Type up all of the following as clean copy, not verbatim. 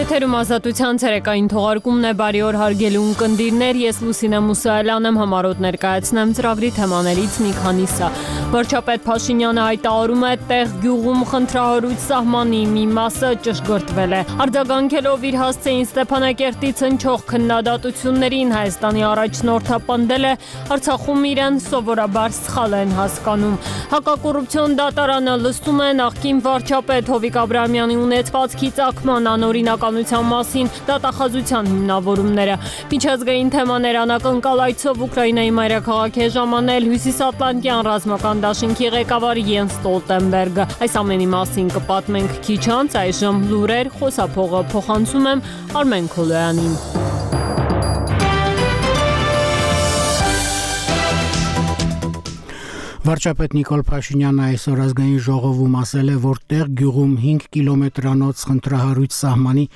Եթերում ազատության ցերեկային թողարկումն է, բարի օր հարգելի ունկնդիրներ, ես Լուսինե Մուսայելյան եմ, համառոտ ներկայացնեմ ծրագրի թեմաներից մի քանիսը։ Վարչապետ Փաշինյանը հայտարարում է տեղ գյուղում խնդրահարույց սահմանի մի մասը ճշգրտվել է։ Արձագանքելով իր հասցեին Ստեփանակերտից հնչող քննադատություններին Հայաստանի առաջնորդը պնդել է Արցախում իրեն սովորաբար սխալ են հասկանում։ Հակակոռուպցիոն դատարանը լսում է նախկին վարչապետ Հովիկ Աբրահամյանի ունեցվածքի ծագման անօրինականության մասին դատախազության հիմնավորումները։ Միջազգային թեմաներ անակնկալ այցով Ուկրաինայի մայրաքաղաք է ժամանել Հյուսիսատլանտյան ռազմական դաշինքի ղեկավար Յենս Ստոլտենբերգը։ Այս ամենի մասին կպատմենք քիչ անց, այժմ լուրեր, խոսափողը փոխանցում եմ Արմեն Քոլոյանին։ Վարչապետ Նիկոլ Փաշինյանը այսօր ազգային ժողովում ասել է, որ տեղ գյուղում 5 կիլոմետրանոց խնդրահարույց սահմանի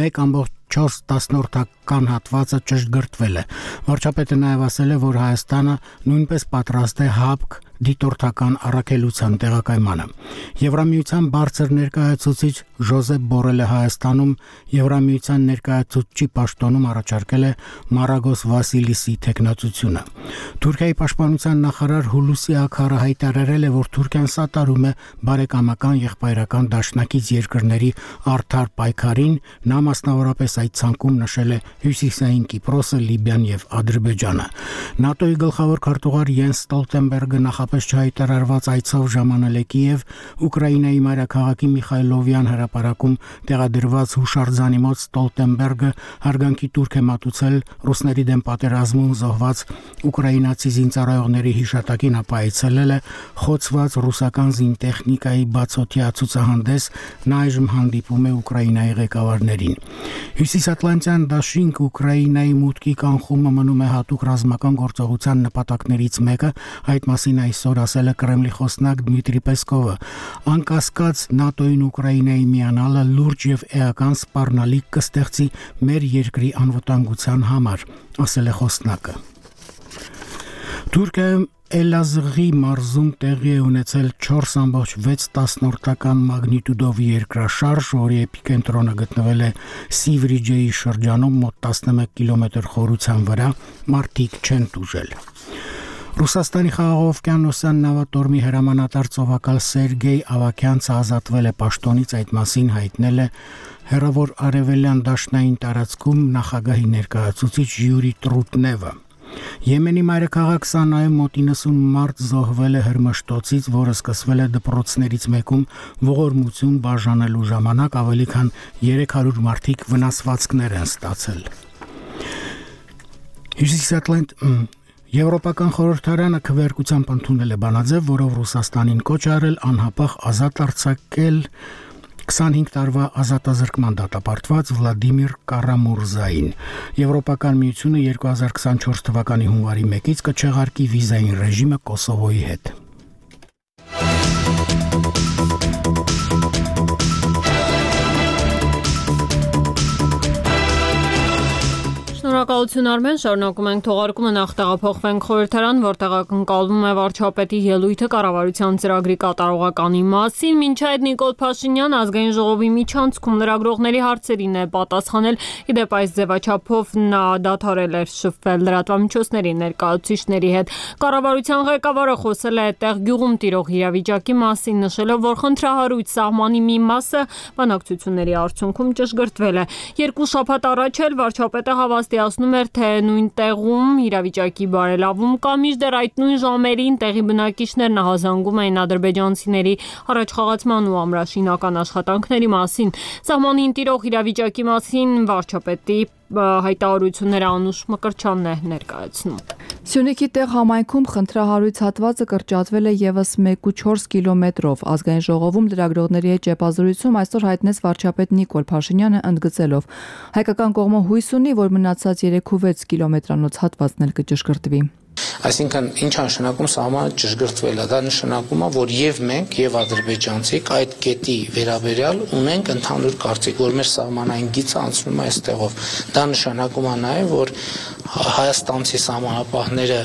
1.4 հատվածը ճշգրտվել է։ Վարչապետը նաև ասել է, որ Հայաստանը նույնպես պատրաստ է ՀԱՊԿ դիտորդական առաքելության տեղակայմանը։ Եվրամիության բարձր ներկայացուցիչ Ժոզեփ Բորելը Հայաստանում Եվրամիության ներկայացուցչի պաշտոնում առաջարկել է Մարագոս Վասիլիսի թեկնածությունը։ Թուրքիայի պաշտպանության նախարար Հուլուսի Աքարը հայտարարել է, որ Թուրքիան սատարում է բարեկամական եղբայրական դաշնակից երկրների արդար պայքարին, նա մասնավորապես այդ ցանկում նշել է Հյուսիսային Կիպրոսը, Լիբիան եւ Ադրբեջանը։ ՆԱՏՕ-ի գլխավոր քարտուղար Յենս Ստոլտենբերգը նախապես չհայտարարված այցով ժամանել է Կիև, Ուկրաինայի մայրաքաղաքի Միխայլովյան հրապարակում տեղադրված հուշարձանի մոտ Ստոլտենբերգը հարգանքի տուրք է մատուցել ռուսների դեմ պատերազմում զոհված ուկրաինացի զինծառայողների հիշատակին, ապա այցելել է խոցված ռուսական զինտեխնիկայի բացօթյա ցուցահանդես, նա այժմ հանդիպում է Ուկրաինայի ղեկավարներին։ Հյուսիսատլանտյան դաշինք Ուկրաինայի մուտքի կանխումը մնում է հատուկ ռազմական գործողության նպատակներից մեկը, այդ մասին այսօր ասել է Կրեմլի խոսնակ Դմիտրի Պեսկովը։ Անկասկած ՆԱՏՕ-ին Ուկրաինայի միանալը լուրջ եւ էական սպառնալիք կստեղծի մեր երկրի անվտանգության համար, ասել է խոսնակը։ Թուրքիայում Էլազղի մարզում տեղի է ունեցել 4.6 մագնիտուդով երկրաշարժ, որի էպիկենտրոնը գտնվել է Սիվրիջեի շրջանում մոտ 11 կիլոմետր խորության վրա, մարդիկ չեն տուժել։ Ռուսաստանի խաղաղօվկիանոսյան նավատորմի հրամանատար ծովակալ Սերգեյ Ավակյանցը ազատվել է պաշտոնից, այդ մասին հայտնել է հեռավոր արևելյան դաշնային տարածքում նախագահի ներկայացուցիչ Յուրի Տրուտնևը։ Եմենի մայրաքաղաք Սանայում մոտ 90 մարդ զոհվել է հրմշտոցից, որը սկսվել է դպրոցներից մեկում ողորմություն բաժանելու ժամանակ, ավելի քան 300 մարդիկ վնասվածքներ են ստացել։ Եվրոպական խորհրդարանը քվեարկությամբ ընդունել է բանաձև, որով Ռուսաստանին կոչ արել անհապաղ ազատ արձակել 25 տարվա ազատազրկման դատապարտված Վլադիմիր Կարամուրզային։ Եվրոպական միությունը 2024 թվականի հունվարի 1-ից կչեղարկի վիզային ռեժիմը Կոսովոյի հետ։ Շնորհակալություն Արմեն, շարունակում ենք թողարկումը, նախ տեղափոխվենք խորհրդարան, որտեղ ակնկալվում է վարչապետի ելույթը կառավարության ծրագրի կատարողականի մասին։ Մինչ այդ Նիկոլ Փաշինյան ազգային ժողովի միջանցքում լրագրողների հարցերին է պատասխանել, իդեպ այս ձևաչափով նա դադարել էր շփվել լրատվամիջոցների ներկայացուցիչների հետ։ Կառավարության ղեկավարը խոսել է տեղ գյուղում տիրող իրավիճակի մասին, նշելով, որ խնդրահարույց սահմանի մի մասը բանակցությունների արդյունքում ճշգրտվել է։ Երկու շաբաթ առաջ էլ վարչապետը հավաստիացնում էր, թե նույն տեղում իրավիճակի բարելավում կա, մինչդեռ այդ նույն ժամերին տեղի բնակիչներն ահազանգում էին ադրբեջանցիների առաջխաղացման ու ամրաշինական աշխատանքների մասին։ Սահմանին տիրող իրավիճակի մասին վարչապետի հայտարարությունները Անուշ Մկրտչյանն է ներկայացնում։ Սյունիքի տեղ համայնքում խնդրահարույց հատվածը կրճատվել է եւս 1.4 կիլոմետրով։ Ազգային ժողովում լրագրողների հետ ճեպազրույցում այսօր հայտնեց վարչապետ Նիկոլ Փաշինյանը, ընդգծելով. հայկական կողմը հույս ունի, որ մնացած 3.6 կիլոմետրանոց հատվածն էլ կճշգրտվի։ Այսինքն ինչ նշանակում սահմանը ճշգրտվել է, դա նշանակում է, որ եւ մենք եւ ադրբեջանցիք այդ կետի վերաբերյալ ունենք ընդհանուր կարծիք, որ մեր սահմանային գիծը անցնում է այստեղով։ Դա նշանակում է նաեւ, որ հայաստանցի սահմանապահները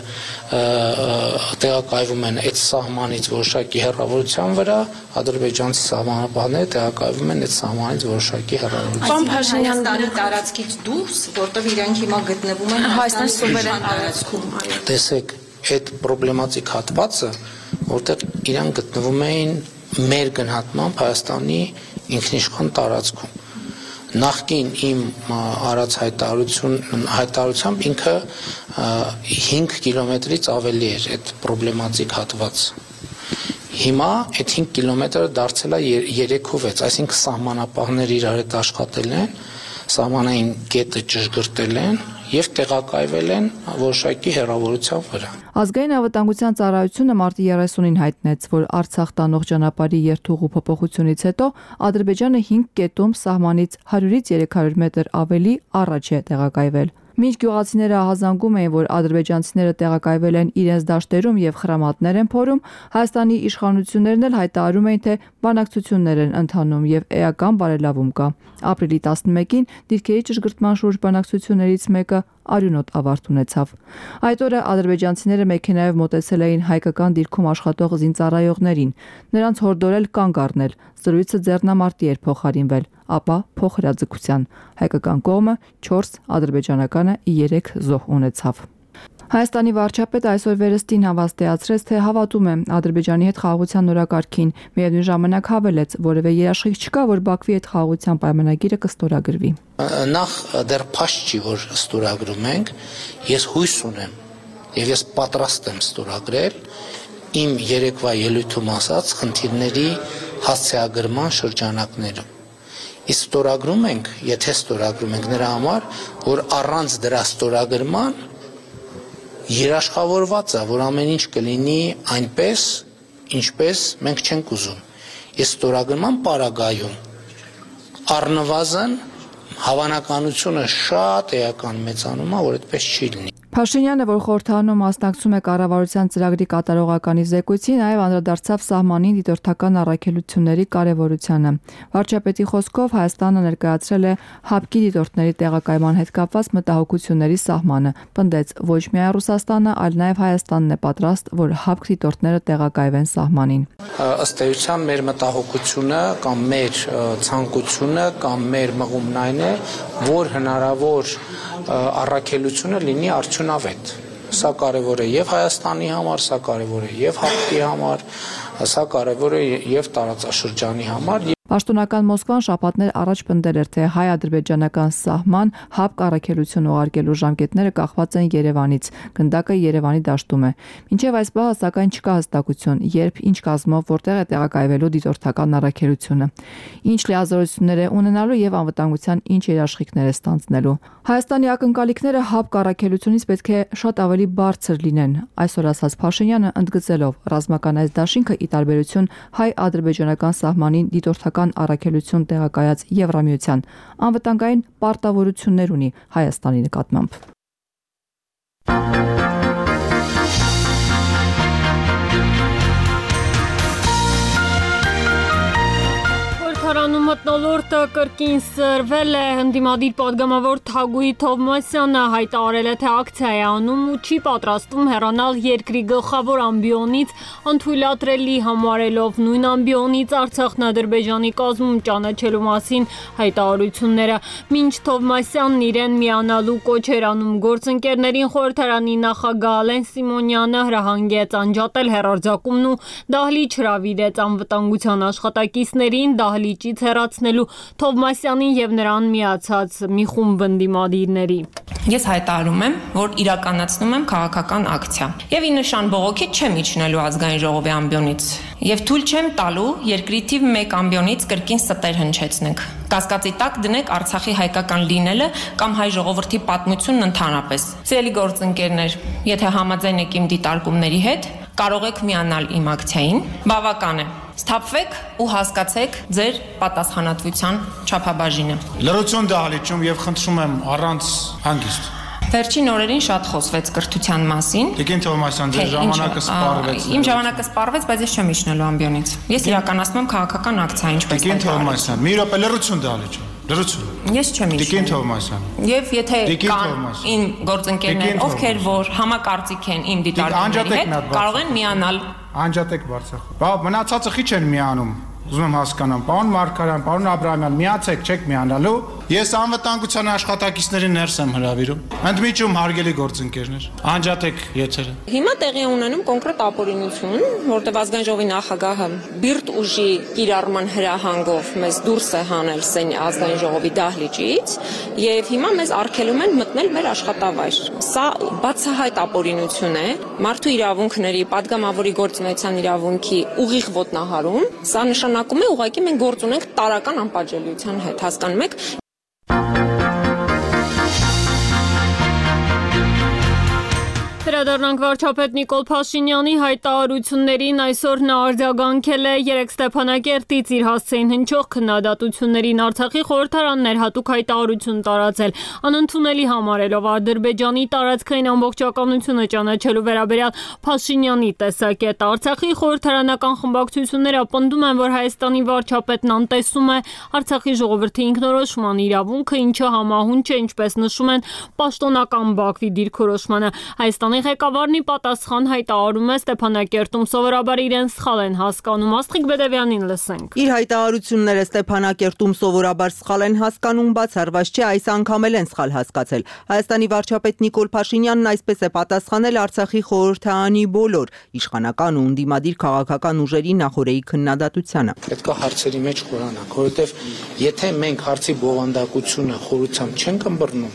տեղակայվում են այդ սահմանից որոշակի հեռավորության վրա, ադրբեջանցի սահմանապահները տեղակայվում են այդ սահմանից որոշակի հեռավորության։ Պարոն Փաշինյանի տարածքից դուրս, որտեղ իրենք հիմա գտնվում են Հայաստանի սուվերեն տարածքում։ Տեսեք, այդ պրոբլեմատիկ հատվածը, որտեղ իրանք գտնվում էին մեր գնահատմամբ Հայաստանի ինքնիշխան տարածքում։ Նախկին իմ արած հայտարարությամբ ինքը 5 կիլոմետրից ավելի էր այդ պրոբլեմատիկ հատվածը։ Հիմա այդ 5 կիլոմետրը դարձել է 3-6, այսինքն սահմանապահները իրար հետ աշխատել են, սահմանային կետը ճշգրտել են եւ տեղակայվել են որոշակի հեռավորության վրա։ Ազգային անվտանգության ծառայությունը մարտի 30-ին հայտնեց, որ Արցախ տանող ճանապարհի երթուղու փոփոխությունից հետո Ադրբեջանը 5 կետում սահմանից 100-ից 300 մետր ավելի առաջ է տեղակայվել։ Մինչ գյուղացիները ահազանգում էին, որ ադրբեջանցիները տեղակայվել են իրենց դաշտերում եւ խրամատներ են փորում, Հայաստանի իշխանություններն էլ հայտարարում էին, թե բանակցություններ են ընթանում եւ էական բարելավում կա։ Ապրիլի 11-ին դիրքերի ճշգրտման շուրջ բանակցություններից մեկը արյունոտ ավարտ ունեցավ։ Այդ օրը ադրբեջանցիները մեքենայով մոտեցել էին հայկական դիրքում աշխատող զինծառայողներին, նրանց հորդորել կանգ առնել, զրույցը ձեռնամարտի էր փոխարինվել, ապա փոխհրաձգության։ Հայկական կողմը 4, ադրբեջանականը 3 զոհ ունեցավ։ Հայաստանի վարչապետը այսօր վերստին հավաստիացրեց, թե հավատում է Ադրբեջանի հետ խաղաղության նորակարգին, միևնույն ժամանակ հավելեց, որևէ երաշխիք չկա, որ Բաքվի հետ խաղաղության պայմանագիրը կստորագրվի։ Նախ դեռ փաստ չի, որ ստորագրում ենք, ես հույս ունեմ եւ ես պատրաստ եմ ստորագրել իմ երեկվա ելույթում ասած խնդիրների հասցեագրման շրջանակներում։ Իսկ ստորագրում ենք, եթե ստորագրում ենք նրա համար, որ առանց դրա ստորագրման երաշխավորված է, որ ամեն ինչ կլինի այնպես, ինչպես մենք չենք ուզում։ Այս ստորագրման պարագայում առնվազն հավանականությունը շատ էական մեծանում է, որ այդպես չի լինի։ Փաշինյանը, որ խորհրդարանում մասնակցում է կառավարության ծրագրի կատարողականի զեկույցին, նաև անդրադարձավ սահմանին դիտորդական առաքելությունների կարևորությանը։ Վարչապետի խոսքով Հայաստանը ներկայացրել է ՀԱՊԿ-ի դիտորդների տեղակայման հետ կապված մտահոգությունների սահմանը։ Պնդեց, ոչ միայն Ռուսաստանը, այլ նաև Հայաստանն է պատրաստ, որ ՀԱՊԿ դիտորդները տեղակայվեն սահմանին։ Ըստ էության մեր մտահոգությունը կամ մեր ցանկությունը կամ մեր մղումն այն է, որ հնարավոր առաքելությունը լինի արդյունավետ։ Սա կարևոր է եւ Հայաստանի համար, սա կարևոր է եւ ՀԱՊԿ-ի համար, սա կարևոր է եւ տարածաշրջանի համար։ Պաշտոնական Մոսկվան շաբաթներ առաջ պնդել էր, թե հայ-ադրբեջանական սահման ՀԱՊԿ առաքելություն ուղարկելու ժամկետները կախված են Երևանից, գնդակը Երևանի դաշտում է։ Մինչև այս պահը սակայն չկա հստակություն, երբ ինչ կազմով որտեղ է տեղակայվելու դիտորդական առաքելությունը, ինչ լիազորություններ է ունենալու եւ անվտանգության ինչ երաշխիքներ է ստանձնելու։ Հայաստանի ակնկալիքները ՀԱՊԿ առաքելությունից պետք է շատ ավելի բարձր լինեն, այսօր ասաց Փաշինյանը, ընդգծելով ռազմական այս դաշինքը ի տարբերություն հայ-ադրբեջանական սահմանին դիտորդական առաքելություն տեղակայած Եվրամիության անվտանգային պարտավորություններ ունի Հայաստանի նկատմամբ։ Խորհրդարանում մթնոլորտը կրկին սրվել է, ընդդիմադիր պատգամավոր Թագուհի Թովմասյանը հայտարարել է, թե ակցիա է անում ու չի պատրաստվում հեռանալ երկրի գլխավոր ամբիոնից, անթույլատրելի համարելով նույն ամբիոնից Արցախն Ադրբեջանի կազմում ճանաչելու մասին հայտարարությունները։ Մինչ Թովմասյանն իրեն միանալու կոչ էր անում գործընկերներին, խորհրդարանի նախագահ Ալեն Սիմոնյանը հրահանգեց անջատել հեռարձակումն ու դահլիճ հրավիրեց անվտանգության աշխատակիցներին դահլիճից հեռացնելու Թովմասյանին եւ նրան միացած մի խումբ ընդդիմադիրների։ Ես հայտարարում եմ, որ իրականացնում եմ քաղաքական ակցիա եւ ի նշան բողոքի չեմ իջնելու ազգային ժողովի ամբիոնից եւ թույլ չեմ տալու երկրի թիվ 1 ամբիոնից կրկին ստեր հնչեցնենք։ Կասկածի տակ դնեք Արցախի հայկական լինելը կամ հայ ժողովրդի պատմությունն ընդհանրապես։ Սիրելի գործընկերներ, եթե համաձայն եք իմ դիտարկումների հետ, կարող եք միանալ իմ ակցիային։ Բավական է։ Սթափվեք ու հասկացեք ձեր պատասխանատվության չափաբաժինը։ Լրություն դահլիճում եւ խնդրում եմ առանց հանգիստ։ Վերջին օրերին շատ խոսվեց կրթության մասին։ Տիկին Թովմասյան, ձեր ժամանակը սպառվեց։ Իմ ժամանակը սպառվեց, բայց ես չեմ իջնելու ամբիոնից։ Ես իրականացնում եմ քաղաքական ակցիա, ինչպես։ Տիկին Թովմասյան, մի րոպե լրություն դահլիճում։ Լրություն։ Ես չեմ հիշում։ Տիկին Թովմասյան։ Եվ եթե Տիկին կան Թովմասյան։ իմ գործընկերներ, Տիկին ովքեր որ համակարծիք են իմ դիտարկների հետ, կարող են միանալ։ Անջատեք Վարչախ։ Բա մնացածը խի չեն միանում։ Ուզում եմ հասկանամ, պարոն Մարգարյան, պարոն Աբրահամյան, միացեք, չեք միանալու։ Ես անվտանգության աշխատակիցներին ներս եմ հրավիրում։ Ընդմիջում հարգելի գործընկերներ, անջատեք եթերը։ Հիմա տեղի է ունենում կոնկրետ ապօրինություն, որտեղ ազգային ժողովի նախագահը բիրտ ուժի կիրառման հրահանգով մեզ դուրս է հանել ազգային ժողովի դահլիճից, եւ հիմա մեզ արգելում են մտնել մեր աշխատավայր։ Սա բացահայտ ապօրինություն է, մարդու իրավունքների, падգամավորի գործունեության իրավունքի ուղիղ ոտնահարում։ Սա նշանակում է ուղղակի մենք գործ ունենք տարական անպատժելիության հետ, հասկանում եք։ Վերադառնանք վարչապետ Նիկոլ Փաշինյանի հայտարարություններին, այսօր նա արձագանքել է 3 Ստեփանակերտից իր հասցեին հնչող քննադատություններին, Արցախի խորհրդարաններ հատուկ հայտարարություն տարածել, անընդունելի համարելով Ադրբեջանի տարածքային ամբողջականությունը ճանաչելու վերաբերյալ Փաշինյանի տեսակետը։ Արցախի խորհրդարանական խմբակցությունները պնդում են, որ Հայաստանի վարչապետն անտեսում է Արցախի ժողովրդի ինքնորոշման իրավունքը, ինչը համահունչ է, ինչպես նշում են, պաշտոնական Բաքվի դիրքորոշմանը։ Հայաստանի ղեկավարի պատասխան հայտարարում է Ստեփանակերտում սովորաբար իրեն սխալ են հասկանում։ Աստղիկ Բեդևյանին լսենք։ Իր հայտարարությունները Ստեփանակերտում սովորաբար սխալ են հասկանում, բացառված չէ, այս անգամ էլ են սխալ հասկացել։ Հայաստանի վարչապետ Նիկոլ Փաշինյանն այսպես է պատասխանել Արցախի խորհրդարանի բոլոր իշխանական ու ընդդիմադիր քաղաքական ուժերի նախօրեի քննադատությանը։ Պետք է հարցերի մեջ խորանանք, որովհետև եթե մենք հարցի բովանդակությունը խորությամբ չենք ըմբռնում,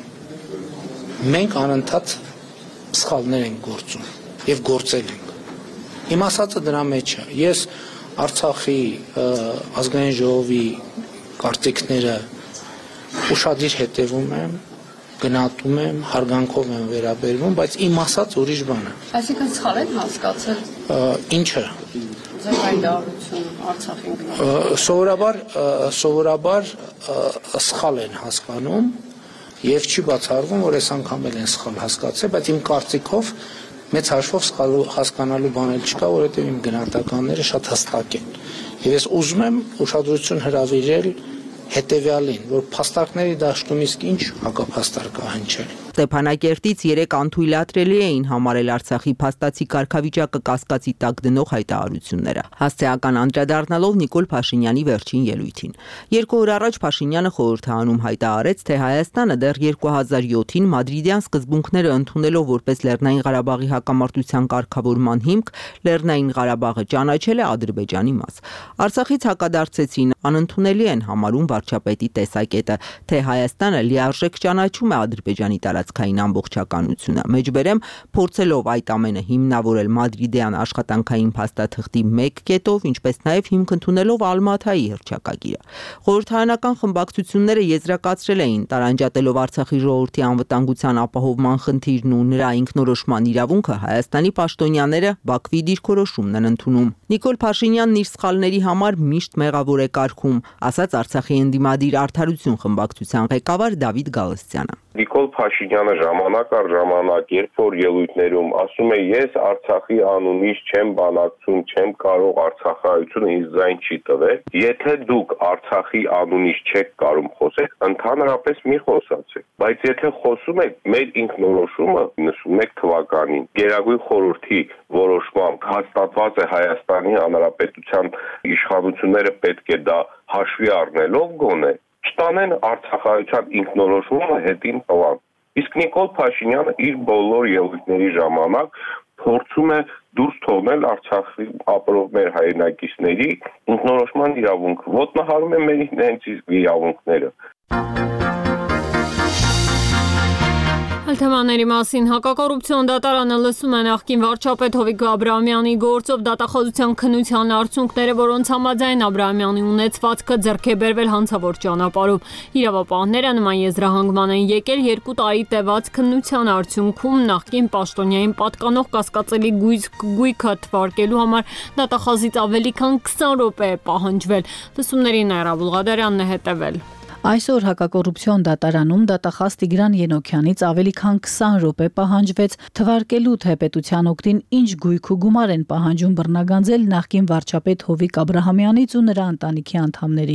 մենք անընդհատ սխալներ ենք գործում եւ գործել ենք։ Իմ ասածը դրա մեջ է։ Ես Արցախի ազգային ժողովի կարծիքները ուշադիր հետևում եմ, գնահատում եմ, հարգանքով եմ վերաբերվում, բայց իմ ասած ուրիշ բան է։ Այսինքն սխալ են հասկացել։ Ինչը։ Ձեր հայտարարություն Արցախի ինքնորոշում։ Սովորաբար սխալ են հասկանում եւ չի բացառվում, որ այս անգամ էլ են սխալ հասկացել, բայց իմ կարծիքով մեծ հաշվով սխալ հասկանալու բան էլ չկա, որովհետեւ իմ գնահատականները շատ հստակ են։ Եվ ես ուզում եմ ուշադրություն հրավիրել հետեւյալին, որ փաստարկների դաշտում իսկ ինչ հակափաստարկ կա հնչել։ Ստեփանակերտից 3 անթույլատրելի էին համարել Արցախի փաստացի կարգավիճակը կասկածի տակ դնող հայտարարությունները։ Հասցեական անդրադառնալով Նիկոլ Փաշինյանի վերջին ելույթին։ 2 օր առաջ Փաշինյանը խորհրդարանում հայտարարեց, թե Հայաստանը դեռ 2007-ին մադրիդյան սկզբունքները ընդունելով որպես Լեռնային Ղարաբաղի հակամարտության կարգավորման հիմք, Լեռնային Ղարաբաղը ճանաչել է Ադրբեջանի մաս։ Արցախից հակադարձեցին, անընդունելի են համարում վարչապետի տեսակետը, թե Հայաստանը լիարժեք ճանաչում է Ադրբեջանի տարածքային ամբողջականությունը։ Մեջբերեմ, փորձելով այդ ամենը հիմնավորել մադրիդյան աշխատանքային փաստաթղթի 1 կետով, ինչպես նաև հիմք ընդունելով Ալմաթայի հռչակագիրը։ Խորհրդարանական խմբակցությունները եզրակացրել էին, տարանջատելով Արցախի ժողովրդի անվտանգության ապահովման խնդիրն ու նրա ինքնորոշման իրավունքը, Հայաստանի պաշտոնյաները Բաքվի դիրքորոշումն են ընդունում։ Նիկոլ Փաշինյանն իր սխալների համար միշտ մեղավոր է կարգում, ասաց Արցախի ընդդիմադիր Արդարություն խմբակցության ղեկավար Դավիթ Գալստյանը։ Նիկոլ Փաշինյանը ժամանակ առ ժամանակ, երբ որ ելույթներում ասում է, ես Արցախի անունից չեմ բանակցում, չեմ կարող Արցախայությունը ինձ ձայն չի տվել, եթե դուք Արցախի անունից չեք կարող խոսել, ընդհանրապես մի խոսացեք, բայց եթե խոսում եք մեր ինքնորոշումը 91 թվականին Գերագույն խորհրդի որոշմամբ հաստատված է Հայաստանի Հանրապետության իշխանությունները պետք է դա հաշվի առնելով գոնե չտանեն Արցախայության ինքնորոշումը հետին տվան։ Իսկ Նիկոլ Փաշինյանը իր բոլոր ելույթների ժամանակ փորձում է դուրս թողնել Արցախի ապրող մեր հայրենակիցների ինքնորոշման իրավունքը, ոտնահարում է մեր հենց իրավունքները։ Թեմաների մասին հակակոռուպցիոն դատարանը լսում է նախկին վարչապետ Հովիկ Աբրահամյանի գործով դատախազության քննության արդյունքները, որոնց համաձայն Աբրահամյանի ունեցվածքը ձեռք է բերվել հանցավոր ճանապարհով։ Իրավապահները նման եզրահանգման են եկել 2 տարի տևած քննության արդյունքում նախկին պաշտոնյային պատկանող կասկածելի գույքը թվարկելու համար դատախազից ավելի քան 20 րոպե է պահանջվել։ Լսումներին Այրաբ Ղադարյանն է հետևել։ Այսօր հակակոռուպցիոն դատարանում դատախազ Տիգրան Ենոքյանից ավելի քան 20 րոպե պահանջվեց թվարկելու, թե պետության օգտին ինչ գույք ու գումար են պահանջում բռնագանձել նախկին վարչապետ Հովիկ Աբրահամյանից ու նրա ընտանիքի անդամներից։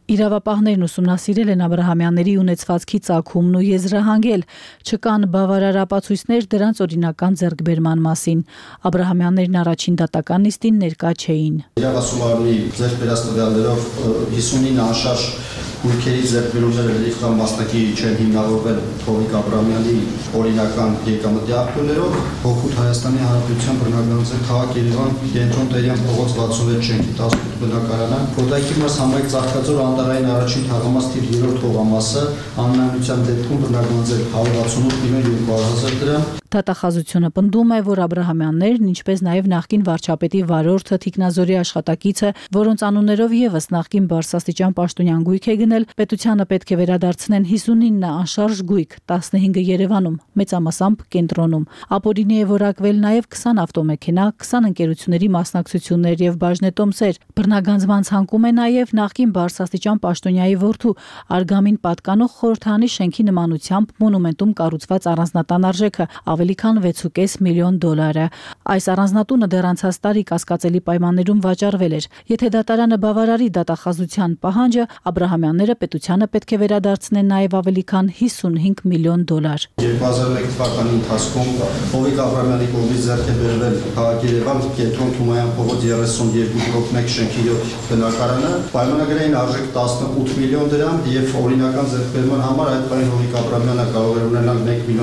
Իրավապահներն ուսումնասիրել են Աբ รา համյանների ունեցվածքի ծագումն ու եզրահանգել, չկան բավարար ապացույցներ դրանց օրինական ձեռքբերման մասին։ Աբ รา համյաններն առաջին դատական նիստին ներկա չէին։ Իրավասումարանի ձեռքբերած տվյալներով 59 անշարժ գույքերի ձեռքբերումները լրիվ կամ մասնակի չեն հիմնավորվել Հովիկ Աբրահամյանի օրինական եկամտի աղբյուրներով, Հօգուտ Հայաստանի Հանրապետության բռնագրավաց քաղաք Երևան կենտրոն Տերյան փողոց 66 շենքի 18 բնակարանը, Փոթայքի մարզ համայնք Ծաղկաձոր անտառային առաջին թաղամաս թիվ 3-րդ հողամասը, աննայության դեպքում բռնագրավաց 168 միլիոն 200,000 դրամ։ Դատախազությունը պնդում է, որ Աբ รา համյաններն, ինչպես նաև նախկին վարչապետի վարորդը Թիկնազորի աշխատակիցը, որոնց անուններով եւս նախկին բարձրաստիճան պաշտոնյան գույք է գնել, պետությանը պետք է վերադարձնեն 59 անշարժ գույք, 15-ը Երևանում, մեծամասամբ կենտրոնում։ Ապօրինի է որակվել նաև 20 ավտոմեքենա, 20 ընկերությունների մասնակցություններ եւ բաժնետոմսեր։ Բռնագանձման ցանկում է նաև նախկին բարձրաստիճան պաշտոնյայի որդու Արգամին պատկանող խորհրդանի շենքի նմանությամբ մոնումենտում կառուցված առանձնատան արժեքը ավելի քան 6.5 միլիոն $։ Այս առանձնատունը դեռ անցած տարի կասկածելի պայմաններում վաճառվել էր։ Եթե դատարանը բավարարի դատախազության պահանջը, Աբ รา համյանները պետությանը պետք է վերադարձնեն նաև ավելի քան 55 միլիոն $։ 2001 թվականի ընթացքում Հովիկ Աբրահամյանի կողմից ձեռք է բերվել քաղաք Երևան կենտրոն Թումոյան փողոց 32/1 շենքի 7 բնակարանը, պայմանագրային արժեք 18 միլիոն դրամ եւ օրինական ձեռքբերման համար այդ պայն Հովիկ Աբրահամյանը կարող էր ունենալ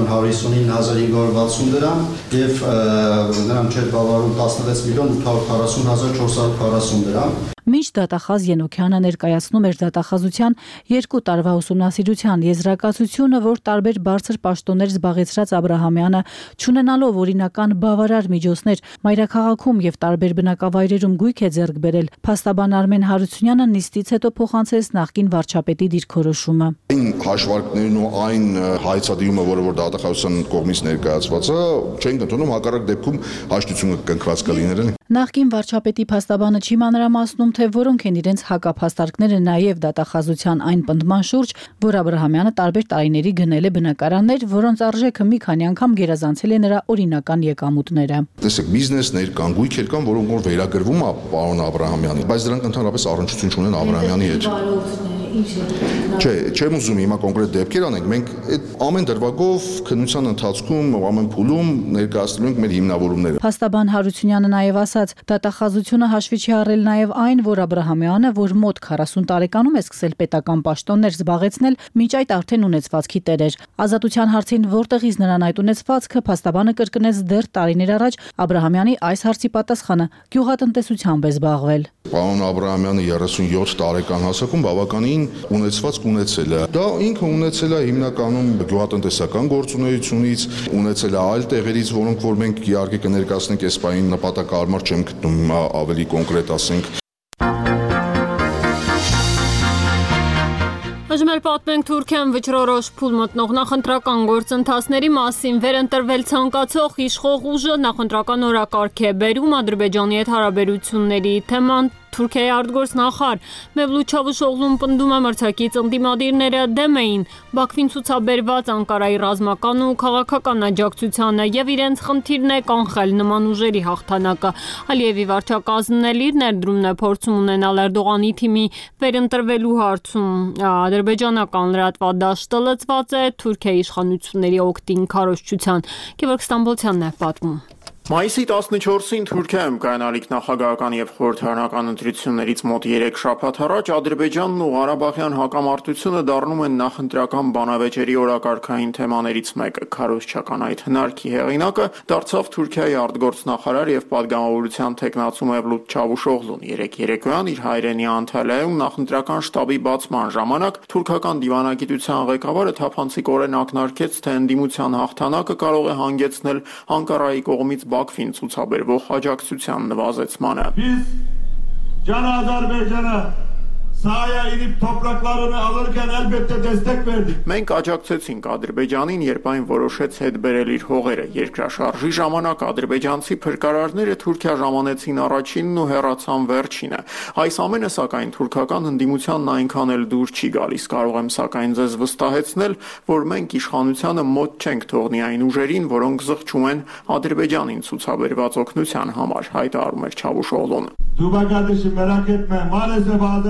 1.159.560 դրամ եւ նրան չէր բավարարում 16 միլիոն 840,440 դրամ։ Մինչ դատախազ Ենոքյանը ներկայացնում էր դատախազության 2 տարվա ուսումնասիրության եզրակացությունը, որ տարբեր բարձր պաշտոններ զբաղեցրած Աբ รา համյանը, չունենալով օրինական բավարար միջոցներ, մայրաքաղաքում եւ տարբեր բնակավայրերում գույք է ձեռք բերել, փաստաբան Արմեն Հարությունյանը նիստից հետո փոխանցեց նախկին վարչապետի դիրքորոշումը։ Այն հաշվարկներն ու այն հայցադիմը, որը դատախազության կողմից ներկայացված է, չեն ընդունում, հակառակ դեպքում հաշտությունը կնքված կլիներ։ Նախկին վարչապետի փաստաբանը չի մանրամասնում, թե որոնք են իրենց հակափաստարկները նաև դատախազության այն պնդման շուրջ, որ Աբ รา համյանը տարբեր տարիների գնել է բնակարաններ, որոնց արժեքը մի քանի անգամ գերազանցել է նրա օրինական եկամուտները։ Տեսեք, բիզնեսներ կան, գույքեր կան, որոնք որ վերագրվում է պարոն Աբ รา համյանի, բայց դրանք ընդհանրապես առնչություն չունեն Աբ รา համյանի հետ։ Չէ, չեմ ուզում հիմա կոնկրետ դեպքեր անենք, մենք այդ ամեն դրվագով քննության ընթացքում, ամեն փուլում ներկայացնում ենք մեր հիմնավորումները։ Փաստաբան Հարությունյանը նաև ասաց, դատախազությունը հաշվի չի առել նաև այն, որ Աբ รา համյանը, որ մոտ 40 տարեկանում է սկսել պետական պաշտոններ զբաղեցնել, մինչ այդ արդեն ունեցվածքի տեր էր։ Ազատության հարցին որտեղից նրան այդ ունեցվածքը, փաստաբանը կրկնեց դեռ տարիներ առաջ Աբ รา համյանի այս հարցի պատասխանը գյուղատնտեսությամբ է զբաղվել։ Պարոն Աբ รา համյանը 37 տարեկան հասակում բավականին ունեցվածք ունեցել է։ Դա ինքը ունեցել է հիմնականում գյուղատնտեսական գործունեությունից, ունեցել է այլ տեղերից, որոնք որ մենք իհարկե կներկայացնենք այս պահին նպատակարար չեմ գտնում ավելի կոնկրետ ասենք։ Այժմ պատմենք Թուրքիայում վճռորոշ փուլ մտնող նախընտրական գործընթացների մասին վերընտրվել ցանկացող իշխող ուժը նախընտրական օրակարգ է բերում Ադրբեջանի հետ հարաբերությունների թեման Թուրքիայի արտգործնախարար Մևլութ Չավուշօղլուն պնդում է մրցակից ընդդիմադիրները դեմ էին Բաքվին ցուցաբերված Անկարայի ռազմական ու քաղաքական աջակցությանը եւ իրենց խնդիրն է կանխել նման ուժերի հաղթանակը։ Ալիևի վարչակազմն էլ իր ներդրումն է փորձում ունենալ Էրդողանի թիմի վերընտրվելու հարցում։ Ադրբեջանական լրատվադաշտը լծված է Թուրքիայի իշխանությունների օգտին քարոզչության։ Գևորգ Ստամբոլցյանն է պատմում։ Մայիսի 14-ին Թուրքիայում կայանալիք նախագահական եւ խորհրդարանական ընտրություններից մոտ 3 շաբաթ առաջ Ադրբեջանն ու Ղարաբաղյան հակամարտությունը դառնում են նախընտրական բանավեճերի օրակարգային թեմաներից մեկը։ Քարոզչական այդ հնարքի հեղինակը դարձավ Թուրքիայի արտգործնախարար եւ падգամավորության տեխնացու Մևլութ Չավուշօղլուն։ Երեկոյան իր հայրենի Անտալիայում նախընտրական շտաբի բացման ժամանակ թուրքական դիվանագիտության ղեկավարը թափանցիկորեն ակնարկեց, թե ընդդիմության հաղթանակը կարող է հանգեցնել Անկարայի կողմից Բաքվին ցուցաբերվող աջակցության նվազեցմանը։ Can Azerbaycan'a sahaya inip topraklarını alırken elbette destek verdik. Մենք աջակցեցինք Ադրբեջանին, երբ այն որոշեց հետ բերել իր հողերը։ Երկրաշարժի ժամանակ ադրբեջանցի փրկարարները Թուրքիա ժամանեցին առաջինն ու հեռացան վերջինը։ Այս ամենը սակայն թուրքական ընդդիմությանն այնքան էլ դուր չի գալիս։ Կարող եմ սակայն ձեզ վստահեցնել, որ մենք իշխանությանը մոտ չենք թողնի այն ուժերին, որոնք զղջում են Ադրբեջանին ցուցաբերված օգնության համար, հայտարարում էր Չավուշօղլուն։ Tuba kardeşim merak etme. Maalesef Azerbaycan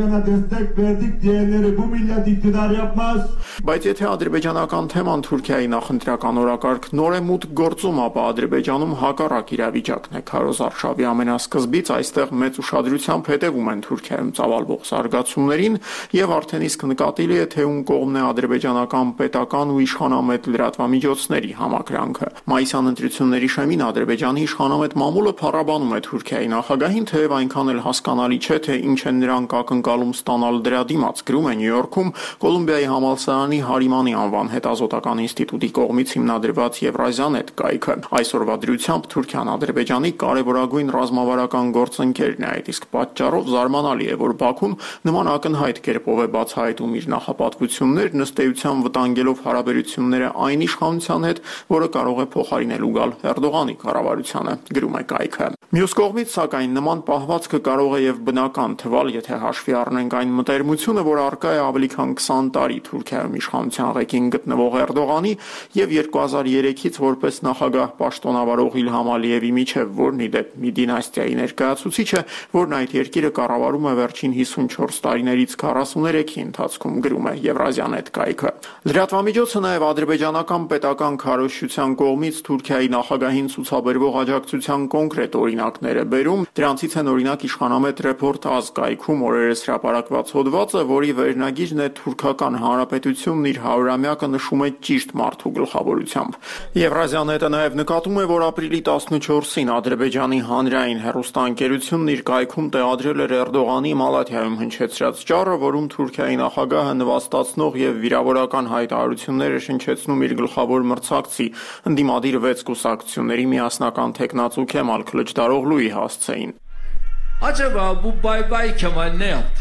Azerbaycan'a destek verdik diyenleri bu millet iktidar yapmaz. Բայց եթե ադրբեջանական թեման Թուրքիայի նախընտրական օրակարգ նորեմուտ գործում, ապա Ադրբեջանում հակառակ իրավիճակն է։ Քարոզ Արշավի ամենասկզբից այստեղ մեծ ուշադրությամբ հետևում են Թուրքիայում ծավալվող զարգացումներին եւ արդեն իսկ նկատելի է, թե ում կողմն է ադրբեջանական պետական ու իշխանամետ լրատվամիջոցների համակրանքը։ Մայիսյան ընտրությունների շեմին Ադրբեջանի իշխանամետ մամուլը փառաբանում է Թուրքիայի նախագահին, թեև այնքան էլ հասկանալի չէ, թե ինչ են նրանք ակնկալում ստանալ դրա դիմաց, գրում է Նյու Յորքում Կոլումբիայի համալսարանի Հարիմանի անվան հետազոտական ինստիտուտի կողմից հիմնադրված Եվրազիանետ կայքը։ Այսօրվա դրությամբ Թուրքիան Ադրբեջանի կարևորագույն ռազմավարական գործընկերն է, այդ իսկ պատճառով զարմանալի է, որ Բաքուն նման ակնհայտ կերպով է բացահայտում իր նախապատվություններն, ըստ էության վտանգելով հարաբերությունները այն իշխանության հետ, որը կարող է փոխարինելու գալ Էրդողանի կառավարությանը, գրում է կայքը։ Մյուս կողմից, սակայն, նման պահվածքը կարող է եւ բնական թվալ, եթե հաշվի առնենք այն մտերմությունը, որ առկա է ավելի քան 20 տարի Թուրքիայում իշխանության ղեկին գտնվող Էրդողանի եւ 2003-ից որպես նախագահ պաշտոնավարող Իլհամ Ալիևի միջև, որն ի դեպ մի դինաստիայի ներկայացուցիչ է, որն այդ երկիրը կառավարում է վերջին 54 տարիներից 43-ի ընթացքում, գրում է Եվրազիանետ կայքը։ Լրատվամիջոցը նաեւ ադրբեջանական պետական քարոզչության կողմից Թուրքիայի նախագահին ցուցաբերվող աջակցության կոնկրետ օրինակներ է բերում։ Դրանցից են օրինակ իշխանամետ Report.az կայքում օրերս հրապարակված հոդվածը, որի վերնագիրն է Թուրքական Հանրապետությունն իր 100-ամյակը նշում է ճիշտ մարդու գլխավորությամբ։ Եվրազիանետը նաև նկատում է, որ ապրիլի 14-ին Ադրբեջանի հանրային հեռուստաընկերությունն իր կայքում տեղադրել էր Էրդողանի Մալաթիայում հնչեցրած ճառը, որում Թուրքիայի նախագահը նվաստացնող եւ վիրավորական հայտարարություններ է շնչեցնում իր գլխավոր մրցակցի ընդդիմադիր 6 կուսակցությունների միասնական թեկնածու Քեմալ Քլիչդարօղլուի հասցեին։ Acaba bu Bay Kemal ne yaptı?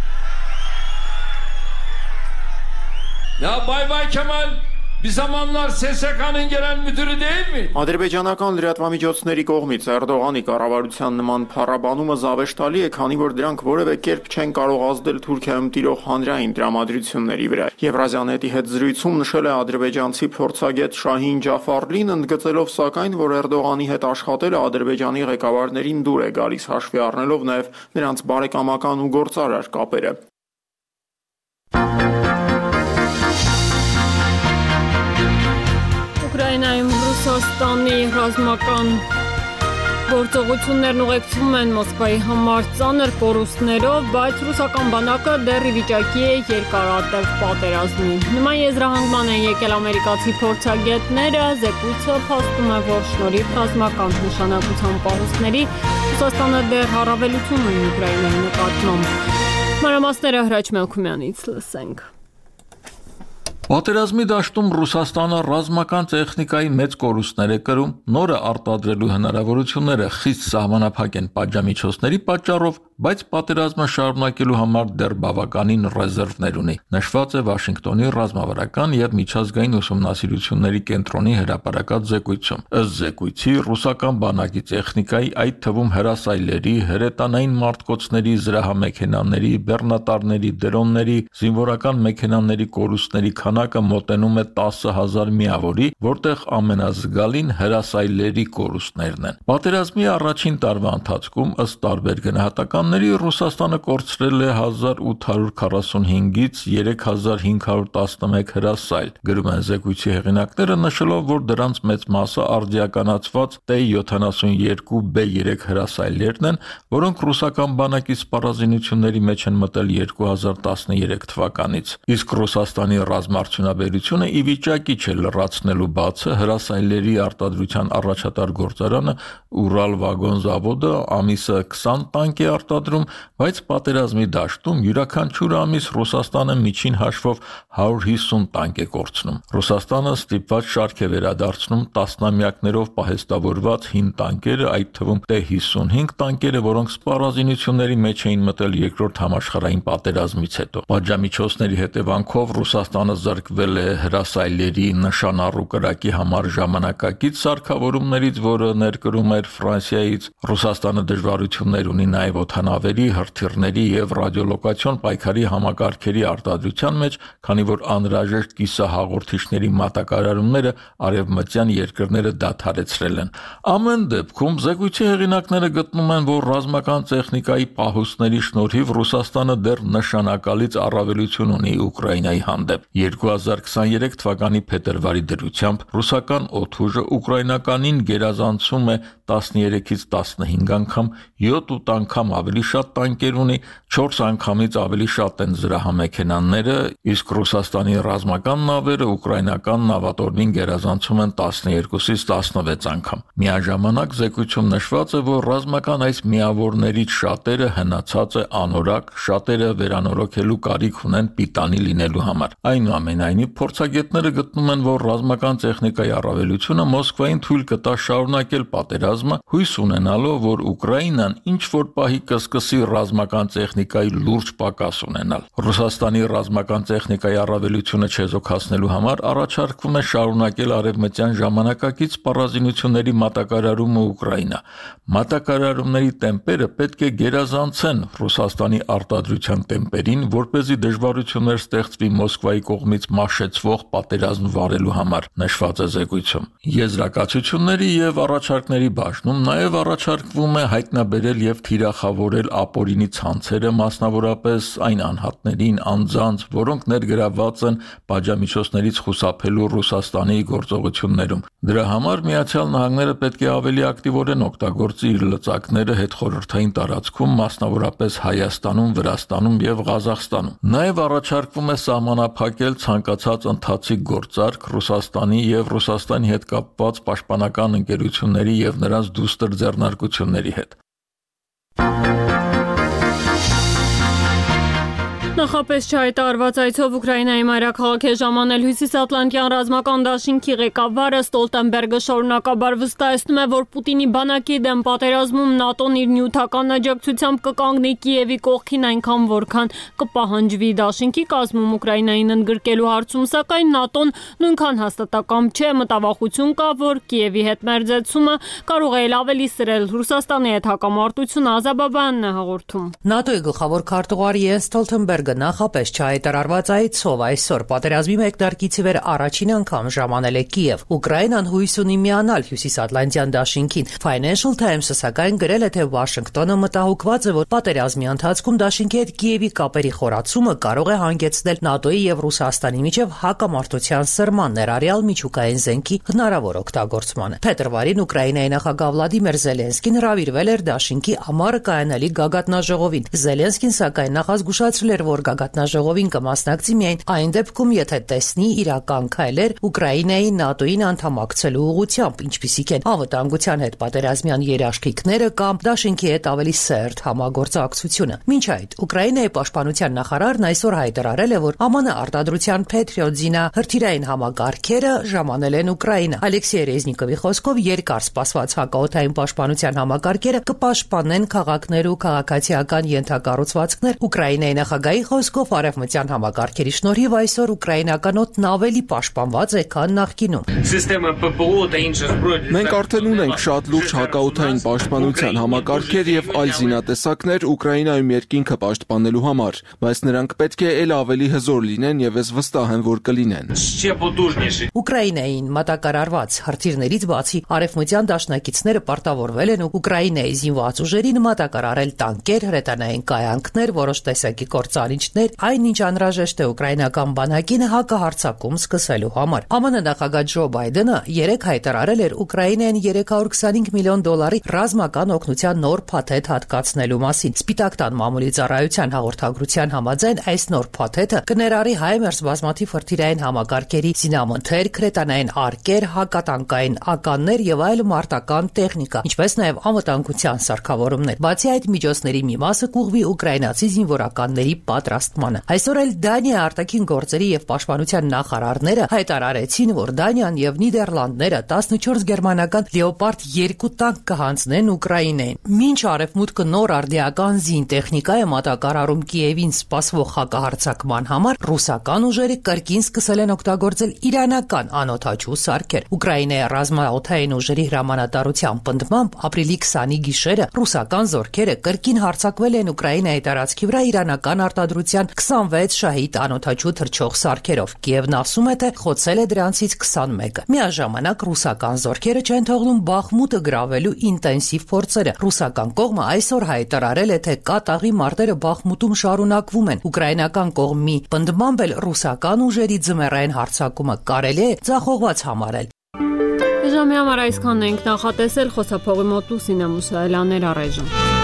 Ya Bay Kemal bir zamanlar SSK'nın genel müdürü değil mi? Ադրբեջանական լրատվամիջոցների կողմից Էրդողանի կառավարության նման փառաբանումը զավեշտալի է, քանի որ դրանք որևէ կերպ չեն կարող ազդել Թուրքիայում տիրող հանրային տրամադրությունների վրա։ Եվրազիանետի հետ զրույցում նշել է ադրբեջանցի փորձագետ Շահին Ջաֆարլին, ընդգծելով սակայն, որ Էրդողանի հետ աշխատելը Ադրբեջանի ղեկավարներին դուր է գալիս, հաշվի առնելով նաև նրանց բարեկամական ու գործարար կապերը։ Ուկրաինայում Ռուսաստանի ռազմական գործողություններն ուղեկցվում են Մոսկվայի համար ծանր կորուստներով, բայց ռուսական բանակը դեռ ի վիճակի է երկարատև պատերազմի։ Նման եզրահանգման են եկել ամերիկացի փորձագետները, զեկույցը փաստում է, որ շնորհիվ ռազմական նշանակության պահուստների Ռուսաստանը դեռ առավելություն ունի Ուկրաինայի նկատմամբ։ Մանրամասները Հրաչ Մելքումյանից լսենք։ Պատերազմի դաշտում Ռուսաստանը ռազմական տեխնիկայի մեծ կորուստներ է կրում, նորը արտադրելու հնարավորությունները խիստ սահմանափակ են պատժամիջոցների պատճառով, բայց պատերազմը շարունակելու համար դեռ բավականին ռեզերվներ ունի։ Նշված է Վաշինգտոնի ռազմավարական եւ միջազգային ուսումնասիրությունների կենտրոնի հրապարակած զեկույցում։ Ըստ զեկույցի, ռուսական բանակի տեխնիկայի, այդ թվում հրասայլերի, հրետանային մարտկոցների, զրահամեքենաների, բեռնատարների, դրոնների, զինվորական մեքենաների կորուստների քանակը մոտենում է 10,000 միավորի, որտեղ ամենազգալին հրասայլերի կորուստներն են։ Պատերազմի առաջին տարվա ընթացքում ըստ տարբեր գնահատականների Ռուսաստանը կորցրել է 1845-ից 3511 հրասայլ։ Գրում են զեկույցի հեղինակները, նշելով, որ դրանց մեծ մասը արդիականացված T-72B3 հրասայլերն են, որոնք ռուսական բանակի սպառազինությունների մեջ են մտել 2013 թվականից։ Իսկ Ռուսաստանի ռազմաարդյունաբերությունը ի վիճակի չէ լրացնելու բացը հրասայլերի արտադրության առաջատար գործարանը Ուրալ վագոն զավոդը ամիսը 20 տանկ է արտադրում, բայց պատերազմի դաշտում յուրաքանչյուր ամիս Ռուսաստանը միջին հաշվով 150 տանկ է կորցնում։ Ռուսաստանը ստիպված շարք է վերադարձնում տասնամյակներով պահեստավորված հին տանկերը, այդ թվում T-55 տանկերը, որոնք սպառազինությունների մեջ էին մտել երկրորդ համաշխարհային պատերազմից հետո։ Պատժամիջոցների հետևանքով Ռուսաստանը առաջարկվել է հրասայլերի նշանառու կրակի համար ժամանակակից սարքավորումներից, որը ներկրում էր Ֆրանսիայից։ Ռուսաստանը դժվարություններ ունի նաև օդանավերի, հրթիռների եւ ռադիոլոկացիոն պայքարի համակարգերի արտադրության մեջ, քանի որ անհրաժեշտ կիսահաղորդիչների մատակարարումները արևմտյան երկրները դադարեցրել են։ Ամեն դեպքում զեկույցի հեղինակները գտնում են, որ ռազմական տեխնիկայի պահուստների շնորհիվ Ռուսաստանը դեռ նշանակալից առավելություն ունի Ուկրաինայի հանդեպ։ 2023 թվականի փետրվարի դրությամբ ռուսական օդուժը ուկրաինականին գերազանցում է 13-ից 15 անգամ, 7-8 անգամ ավելի շատ տանկեր ունի, 4 անգամից ավելի շատ են զրահամեքենաները, իսկ Ռուսաստանի ռազմական նավերը ուկրաինական նավատորմին գերազանցում են 12-ից 16 անգամ։ Միաժամանակ զեկույցում նշված է, որ ռազմական այս միավորներից շատերը հնացած է անորակ, շատերը վերանորոգելու կարիք ունեն պիտանի լինելու համար։ Այնուամենայնիվ, փորձագետները գտնում են, որ ռազմական տեխնիկայի առավելությունը Մոսկվային թույլ կտա շարունակել պատերազմը, հույս ունենալով, որ Ուկրաինան ինչ որ պահի կսկսի ռազմական տեխնիկայի լուրջ պակաս ունենալ։ Ռուսաստանի ռազմական տեխնիկայի առավելությունը չեզոքացնելու համար առաջարկվում է շարունակել արևմտյան ժամանակակից սպառազինությունների մատակարարումը Ուկրաինա։ Մատակարարումների տեմպերը պետք է գերազանցեն Ռուսաստանի արտադրության տեմպերին, որպեսզի դժվարություններ ստեղծվի Մոսկվայի կողմից մաշեցվող պատերազմ վարելու համար, նշված է զեկույցում։ Եզրակացությունների եւ առաջարկների բաժնում նաև առաջարկվում է հայտնաբերել եւ թիրախավորել ապօրինի ցանցերը, մասնավորապես այն անհատներին, անձանց, որոնք ներգրավված են պատժամիջոցներից խուսափելու Ռուսաստանի գործողություններում։ Դրա համար Միացյալ Նահանգները պետք է ավելի ակտիվորեն օգտագործի իր լծակները հետխորհրդային տարածքում, մասնավորապես Հայաստանում, Վրաստանում եւ Ղազախստանում։ Նաև առաջարկվում է սահմանափակել ցանկացած ընթացիկ գործարք Ռուսաստանի եւ Ռուսաստանի հետ կապված պաշտպանական ընկերությունների եւ նրանց դուստր ձեռնարկությունների հետ։ Նախապես չհայտարարված այցով Ուկրաինայի մայրաքաղաք է ժամանել Հյուսիսատլանտյան ռազմական դաշինքի ղեկավարը Ստոլտենբերգը շարունակաբար վստահեցնում է, որ Պուտինի բանակի դեմ պատերազմում ՆԱՏՕ-ն իր նյութական աջակցությամբ կկանգնի Կիևի կողքին այնքան, որքան կպահանջվի։ Դաշինքի կազմում Ուկրաինային ընդգրկելու հարցում, սակայն ՆԱՏՕ-ն նույնքան հաստատակամ չէ, մտավախություն կա, որ Կիևի հետ մերձեցումը կարող է ավելի սրել Ռուսաստանի հետ հակամարտությունը։ Ազաբաբյանն է հաղորդում։ ՆԱՏՕ-ի գլխավոր քարտուղար Յենս Ստոլտենբերգը նախապես չհայտարարված այցով այսօր պատերազմի մեկնարկից ի վեր առաջին անգամ ժամանել է Կիև։ Ուկրաինան հույս ունի միանալ Հյուսիսատլանտյան դաշինքին։ Financial Times-ը սակայն գրել է, թե Վաշինգտոնը մտահոգված է, որ պատերազմի ընթացքում դաշինքի հետ Կիևի կապերի խորացումը կարող է հանգեցնել ՆԱՏՕ-ի եւ Ռուսաստանի միջև հակամարտության սրման, ներառյալ միջուկային զենքի հնարավոր օգտագործմանը։ Փետրվարին Ուկրաինայի նախագահ Վլադիմիր Զելենսկին հրավիրվել էր դաշինքի ամառը կայանալի գագաթնաժողովին։ Զելենսկին սակայն նախազգուշացրել էր, որ գագաթնաժողովին կմասնակցի միայն այն դեպքում, եթե տեսնի իրական քայլեր Ուկրաինայի ՆԱՏՕ-ին անդամակցելու ուղղությամբ, ինչպիսիք են անվտանգության հետ պատերազմյան երաշխիքները կամ դաշինքի հետ ավելի սերտ համագործակցությունը։ Մինչ այդ Ուկրաինայի պաշտպանության նախարարն այսօր հայտարարել է, որ ԱՄՆ արտադրության Patriot զինահրթիռային համակարգերը ժամանել են Ուկրաինա։ Ալեքսեյ Ռեզնիկովի խոսքով երկար սպասված հակաօդային պաշտպանության համակարգերը կպաշտպանեն քաղաքներ ու քաղաքացիական ենթակառուցվածքներ։ Ուկրաինայի նախագահի խոսքով արևմտյան համակարգերի շնորհիվ այսօր ուկրաինական օդն ավելի պաշտպանված է, քան նախկինում։ Մենք արդեն ունենք շատ լուրջ հակաօդային պաշտպանության համակարգեր եւ այլ զինատեսակներ Ուկրաինայում երկինքը պաշտպանելու համար, բայց նրանք պետք է ել ավելի հզոր լինեն եւ ես վստահ եմ, որ կլինեն։ Ուկրաինային մատակարարված հրթիռներից բացի արևմտյան դաշնակիցները պարտավորվել են Ուկրաինայի զինված ուժերին մատակարարել տանկեր, հրետանային կայանքներ, որոշ տեսակի կործանիչներ, այնինչ անհրաժեշտ է ուկրաինական բանակին հակահարձակում սկսելու համար։ ԱՄՆ նախագահ Ջո Բայդենը երեկ հայտարարել էր Ուկրաինային $325 միլիոն ռազմական օգնության նոր փաթեթ հատկացնելու մասին։ Սպիտակ տան մամուլի ծառայության հաղորդագրության համաձայն այս նոր փաթեթը կներառի HIMARS բազմաթիվ հրթիռային համակարգերի զինամթերք, հրետանային արկեր, հակատանկային ականներ եւ այլ մարտական տեխնիկա, ինչպես նաեւ անվտանգության սարքավորումներ։ Բացի այդ, միջոցների մի մասը կուղղվի ուկրաինացի զինվորականների պատրաստմանը։ Այսօր էլ Դանիա արտաքին գործերի եւ պաշտպանության նախարարները հայտարարեցին, որ Դանիան եւ Նիդերլանդները 14 գերմանական Leopard 2 տանկ կհանձնեն Ուկրաինային։ Մինչ արևմուտքը նոր արդիական զինտեխնիկա է մատակարարում Կիևին սպասվող հակահարձակման համար, ռուսական ուժերը կրկին սկսել են օգտագործել իրանական անօդաչու սարքեր։ Ուկրաինայի ռազմաօդային ուժերի հրամանատարության պնդմամբ ապրիլի 20-ի գիշերը ռուսական զորքերը կրկին հարձակվել են Ուկրաինայի տարածքի վրա իրանական արտադրության 26 շահիդ անօդաչու թռչող սարքերով։ Կիևն ասում է, թե խոցել է դրանցից 21-ը։ Միաժամանակ ռուսական զորքերը չեն թողնում Բախմուտը գրավելու ինտենսիվ փորձերը։ Ռուսական կողմը այսօր հայտարարել է, թե կատաղի մարտերը Բախմուտում շարունակվում են։ Ուկրաինական կողմի պնդմամբ էլ ռուսական ուժերի ձմեռային հարձակումը կարելի է ձախողված համարել։ Ժամի համար այսքանն ենք նախատեսել, խոսափողի մոտ Լուսինե Մուսայելյաններ առայժմ։